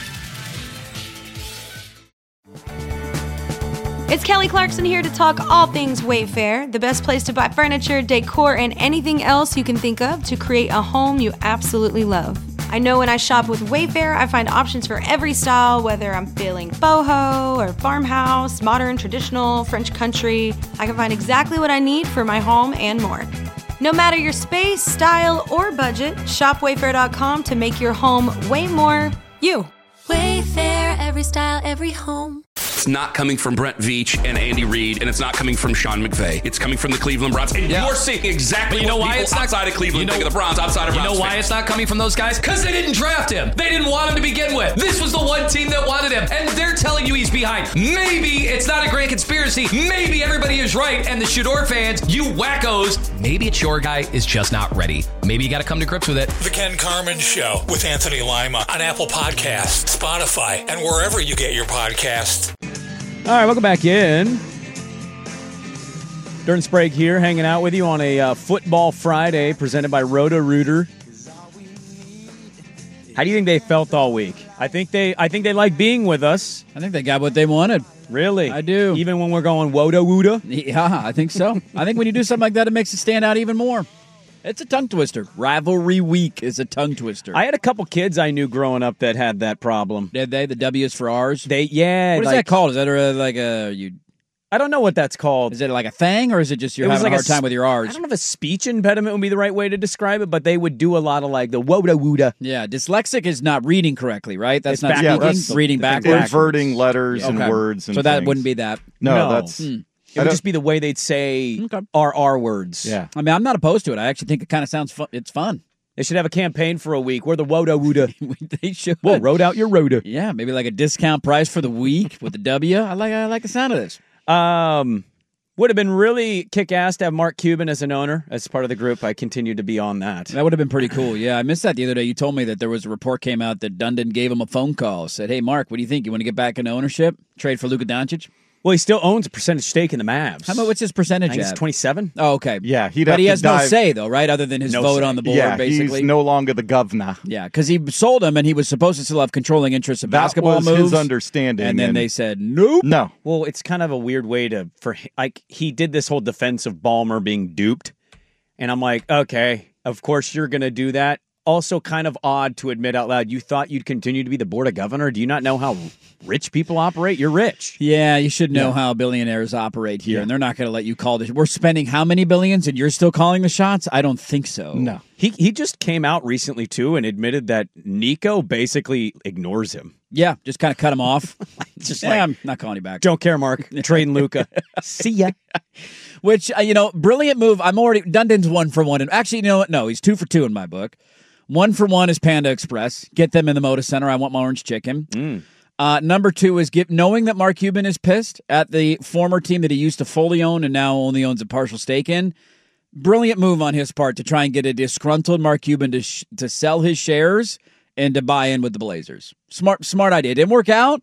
It's Kelly Clarkson here to talk all things Wayfair, the best place to buy furniture, decor, and anything else you can think of to create a home you absolutely love. I know when I shop with Wayfair, I find options for every style, whether I'm feeling boho or farmhouse, modern, traditional, French country. I can find exactly what I need for my home and more. No matter your space, style, or budget, shop wayfair dot com to make your home way more you. Wayfair, every style, every home. It's not coming from Brent Veach and Andy Reid, and it's not coming from Sean McVay. It's coming from the Cleveland Browns. And yeah. you're seeing exactly you know what why people it's not, outside of Cleveland you know, think of the Browns, outside of You Browns know why fans. it's not coming from those guys? Because they didn't draft him. They didn't want him to begin with. This was the one team that wanted him, and they're telling you he's behind. Maybe it's not a grand conspiracy. Maybe everybody is right, and the Shador fans, you wackos, maybe it's your guy is just not ready. Maybe you got to come to grips with it. The Ken Carman Show with Anthony Lima on Apple Podcasts, Spotify, and wherever you get your podcasts. All right, welcome back in. Dirt and Sprague here, hanging out with you on a uh, Football Friday presented by Roto-Rooter. How do you think they felt all week? I think they I think they like being with us. I think they got what they wanted. Really? I do. Even when we're going woda-wooda? Yeah, I think so. I think when you do something like that, it makes it stand out even more. It's a tongue twister. Rivalry week is a tongue twister. I had a couple kids I knew growing up that had that problem. Did they? The W's for R's? They, yeah. What is like, that called? Is that a, like a you? I don't know what that's called. Is it like a thing, or is it just you're it having like a hard a, time with your R's? I don't know if a speech impediment would be the right way to describe it, but they would do a lot of like the woda-wooda. Yeah, dyslexic is not reading correctly, right? That's It's not back- speaking. yeah, that's reading backwards. Inverting letters Yeah. and Okay. words and So that things. wouldn't be that. No, No. that's... Hmm. It would just be the way they'd say Okay. our R words. Yeah. I mean, I'm not opposed to it. I actually think it kind of sounds fun. It's fun. They should have a campaign for a week. We're the woda-wooda. They should. We'll road out your roda. Yeah, maybe like a discount price for the week with the W. I like. I like the sound of this. Um, would have been really kick-ass to have Mark Cuban as an owner, as part of the group. I continue to be on that. That would have been pretty cool. Yeah, I missed that the other day. You told me that there was a report came out that Dundon gave him a phone call. Said, "Hey, Mark, what do you think? You want to get back into ownership? Trade for Luka Doncic?" Well, he still owns a percentage stake in the Mavs. How much? What's his percentage? I think it's at? twenty-seven. Oh, okay. Yeah, he'd but have he to has no dive- say though, right? Other than his No vote say. on the board, yeah, basically. he's no longer the governor. Yeah, because he sold him, and he was supposed to still have controlling interest in That basketball was moves. his understanding. and then and they said nope. No. Well, it's kind of a weird way to for like he did this whole defense of Ballmer being duped, and I'm like, okay, of course you're going to do that. Also, kind of odd to admit out loud. You thought you'd continue to be the board of governor. Do you not know how rich people operate? You're rich. Yeah, you should know Yeah. how billionaires operate here, Yeah. and they're not going to let you call this. We're spending how many billions, and you're still calling the shots? I don't think so. No. He he just came out recently too and admitted that Nico basically ignores him. Yeah, just kind of cut him off. Just yeah, like, I'm not calling you back. don't care, Mark. Trading Luca. See ya. Which, uh, you know, brilliant move. I'm already, Dundon's one for one. And actually, you know what? No, he's two for two in my book. One for one is Panda Express. Get them in the Moda Center. I want my orange chicken. Mm. Uh, number two is give, knowing that Mark Cuban is pissed at the former team that he used to fully own and now only owns a partial stake in. Brilliant move on his part to try and get a disgruntled Mark Cuban to sh- to sell his shares and to buy in with the Blazers. Smart, smart idea. It didn't work out,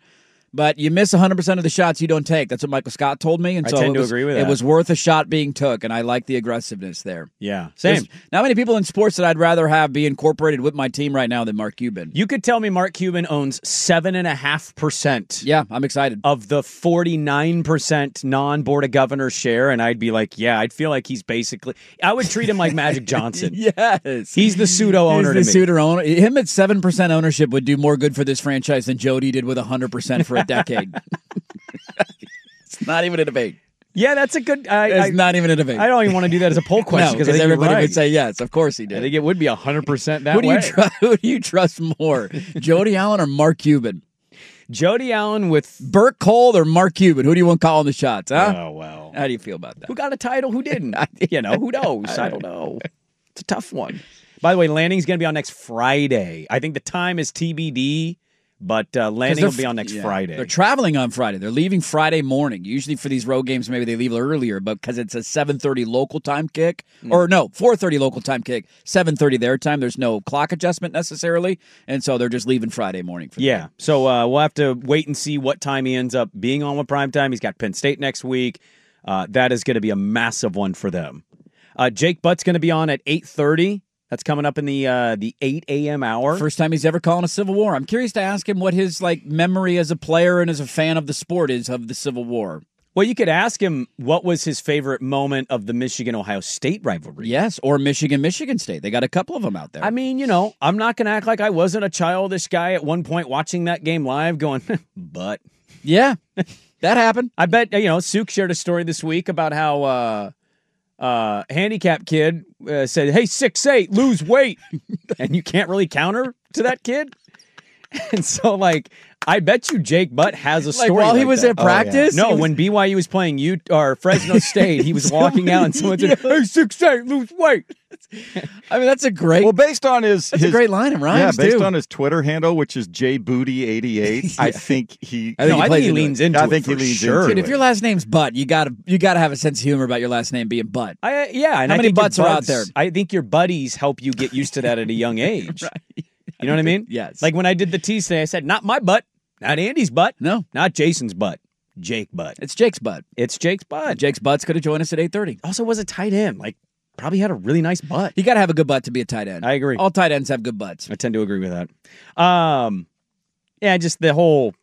But you miss one hundred percent of the shots you don't take. That's what Michael Scott told me. And I so tend it to was, agree with it that. was worth a shot being took, and I like the aggressiveness there. Yeah, same. There's not many people in sports that I'd rather have be incorporated with my team right now than Mark Cuban. You could tell me Mark Cuban owns seven point five percent. Yeah, I'm excited. Of the forty-nine percent non-Board of Governors share, and I'd be like, yeah, I'd feel like he's basically, I would treat him like Magic Johnson. Yes. He's the pseudo-owner He's to the me. pseudo-owner. Him at seven percent ownership would do more good for this franchise than Jody did with one hundred percent for a decade. It's not even a debate. Yeah, that's a good... I, It's I, not even a debate. I don't even want to do that as a poll question No, because I think everybody you're right. would say yes. Of course he did. I think it would be one hundred percent that who do way. you trust? Who do you trust more, Jody Allen or Mark Cuban? Jody Allen with Burt Cole or Mark Cuban? Who do you want calling the shots? Huh? Oh well. How do you feel about that? Who got a title? Who didn't? You know, who knows? I don't know. It's a tough one. By the way, Lanning's going to be on next Friday. I think the time is T B D, but uh, Lanning will be on next yeah, Friday. They're traveling on Friday. They're leaving Friday morning. Usually for these road games, maybe they leave earlier, but because it's a seven thirty local time kick, Mm. or no, four thirty local time kick, seven thirty their time. There's no clock adjustment necessarily, and so they're just leaving Friday morning. For the Yeah, game. so uh, we'll have to wait and see what time he ends up being on with primetime. He's got Penn State next week. Uh, that is going to be a massive one for them. Uh, Jake Butt's going to be on at eight thirty. That's coming up in the uh, the eight a.m. hour. First time he's ever calling a Civil War. I'm curious to ask him what his like memory as a player and as a fan of the sport is of the Civil War. Well, you could ask him what was his favorite moment of the Michigan-Ohio State rivalry. Yes, or Michigan-Michigan State. They got a couple of them out there. I mean, you know, I'm not going to act like I wasn't a childish guy at one point watching that game live going, but. Yeah, that happened. I bet, you know, Suk shared a story this week about how uh, uh, handicapped kid uh, said, hey, six eight, lose weight. And you can't really counter to that kid. And so, like, I bet you Jake Butt has a Like, story while he like was that. at practice? No, He was- when B Y U was playing U or Fresno State, he was walking out and someone said, hey, six eight, lose weight. I mean, that's a great. Well, based on his, That's his a great line. It rhymes, yeah, based too. on his Twitter handle, which is J Booty eighty-eight. I think he. I think no, he I plays think he into leans it. into I it think for he leans sure. into Dude, if your last name's Butt, you gotta you gotta have a sense of humor about your last name being Butt. I, yeah, and How I many think your butts are out buds- there? I think your buddies help you get used to that at a young age. Right. You know what I mean? Yes. Like when I did the tease today, I said, not my butt, not Andy's butt, No, not Jason's butt, Jake butt. it's Jake's Butt. It's Jake's butt. Jake's Butt's gonna join us at eight thirty. Also was a tight end. Like, probably had a really nice butt. You gotta have a good butt to be a tight end. I agree. All tight ends have good butts. I tend to agree with that. Um, yeah, just the whole.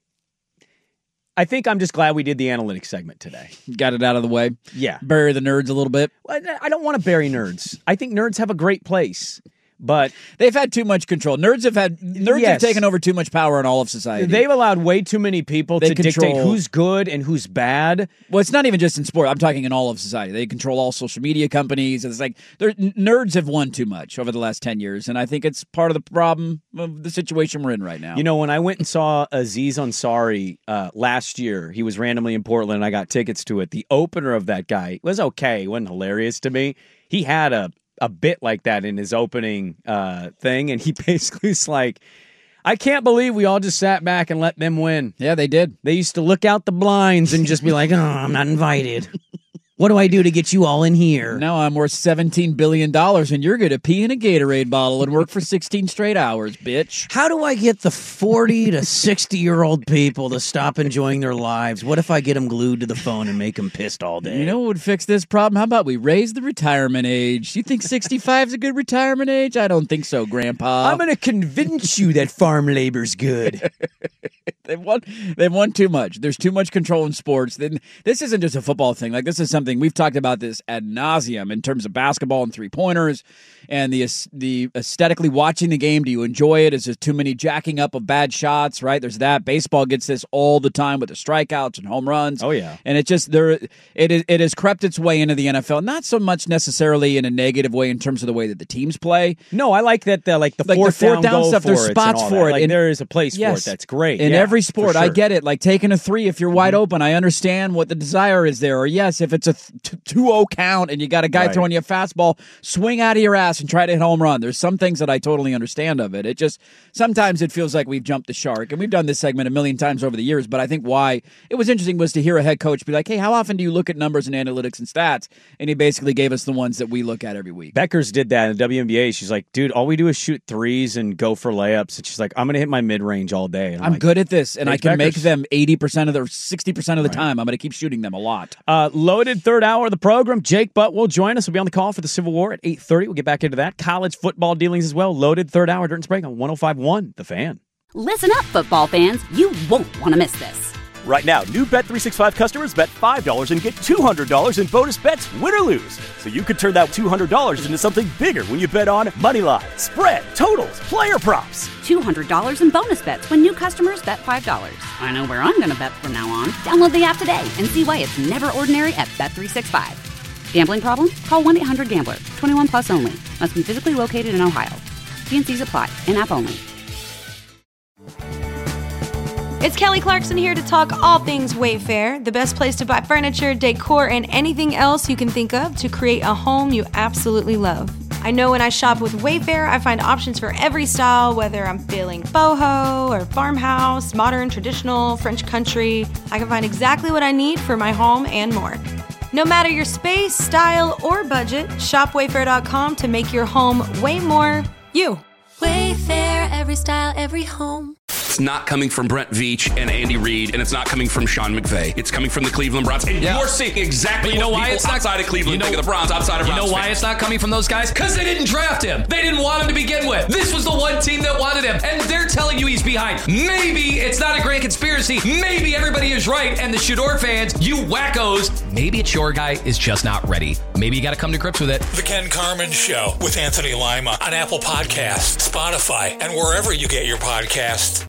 I think I'm just glad we did the analytics segment today. Got it out of the way. Yeah. Bury the nerds a little bit. Well, I don't want to bury nerds. I think nerds have a great place, but They've had too much control. Nerds have had nerds Yes. have taken over too much power in all of society. they've allowed way too many people They to dictate control- who's good and who's bad. Well, it's not even just in sport. I'm talking in all of society. They control all social media companies. It's like they're, n- nerds have won too much over the last ten years, and I think it's part of the problem of the situation we're in right now. You know, when I went and saw Aziz Ansari uh, last year, he was randomly in Portland, and I got tickets to it. The opener of that guy was okay. It wasn't hilarious to me. He had a, a bit like that in his opening uh, thing, and he basically was like, I can't believe we all just sat back and let them win. Yeah, they did. They used to look out the blinds and just be like, oh, I'm not invited. What do I do to get you all in here? Now I'm worth seventeen billion dollars, and you're going to pee in a Gatorade bottle and work for sixteen straight hours, bitch. How do I get the forty to sixty-year-old people to stop enjoying their lives? What if I get them glued to the phone and make them pissed all day? You know what would fix this problem? How about we raise the retirement age? You think sixty-five is a good retirement age? I don't think so, Grandpa. I'm going to convince you that farm labor's good. They've won. They've won too much. There's too much control in sports. Then this isn't just a football thing. Like this is something we've talked about this ad nauseum in terms of basketball and three pointers, and the the aesthetically watching the game. Do you enjoy it? Is there too many jacking up of bad shots? Right? There's that. Baseball gets this all the time with the strikeouts and home runs. Oh yeah. And it just there. It is, it has crept its way into the N F L. Not so much necessarily in a negative way in terms of the way that the teams play. No, I like that. The, like the Like the fourth, fourth down goal stuff, for there's it and spots all for that. it. Like, And- there is a place for Yes. it. That's great. In Yeah, every for sport, I sure. get it. Like taking a three if you're wide open, I understand what the desire is there. Or yes, if it's a two oh count and you got a guy Right. throwing you a fastball, swing out of your ass and try to hit home run. There's some things that I totally understand of it. It just, sometimes it feels like we've jumped the shark. And we've done this segment a million times over the years, but I think why it was interesting was to hear a head coach be like, hey, how often do you look at numbers and analytics and stats? And he basically gave us the ones that we look at every week. Beckers did that in the W N B A. She's like, dude, all we do is shoot threes and go for layups. And she's like, I'm going to hit my mid-range all day. And I'm, I'm like, good at this, and I Paige can make Beckers. them eighty percent of the, sixty percent of the time. I'm going to keep shooting them a lot. Uh, loaded third hour of the program. Jake Butt will join us. We'll be on the call for the Civil War at eight thirty. We'll get back into that. College football dealings as well. Loaded third hour. Dirt and Sprague on one oh five point one The Fan. Listen up, football fans. You won't want to miss this. Right now, new Bet three sixty-five customers bet five dollars and get two hundred dollars in bonus bets, win or lose. So you could turn that two hundred dollars into something bigger when you bet on money line, spread, totals, player props. two hundred dollars in bonus bets when new customers bet five dollars. I know where I'm going to bet from now on. Download the app today and see why it's never ordinary at Bet three sixty-five. Gambling problem? Call one eight hundred gambler. twenty-one plus only. Must be physically located in Ohio. T and C's apply. In-app only. It's Kelly Clarkson here to talk all things Wayfair, the best place to buy furniture, decor, and anything else you can think of to create a home you absolutely love. I know when I shop with Wayfair, I find options for every style, whether I'm feeling boho or farmhouse, modern, traditional, French country. I can find exactly what I need for my home and more. No matter your space, style, or budget, shop wayfair dot com to make your home way more you. Wayfair, every style, every home. It's not coming from Brent Veach and Andy Reid, and it's not coming from Sean McVay. It's coming from the Cleveland Browns. And Yeah. you're seeing exactly But you know what why people it's not outside of Cleveland you know, think of the Browns, outside of You Browns know why fans. it's not coming from those guys? Because they didn't draft him. They didn't want him to begin with. This was the one team that wanted him, and they're telling you he's behind. Maybe it's not a grand conspiracy. Maybe everybody is right, and the Shador fans, you wackos, maybe it's your guy is just not ready. Maybe you got to come to grips with it. The Ken Carmen Show with Anthony Lima on Apple Podcasts, Spotify, and wherever you get your podcasts.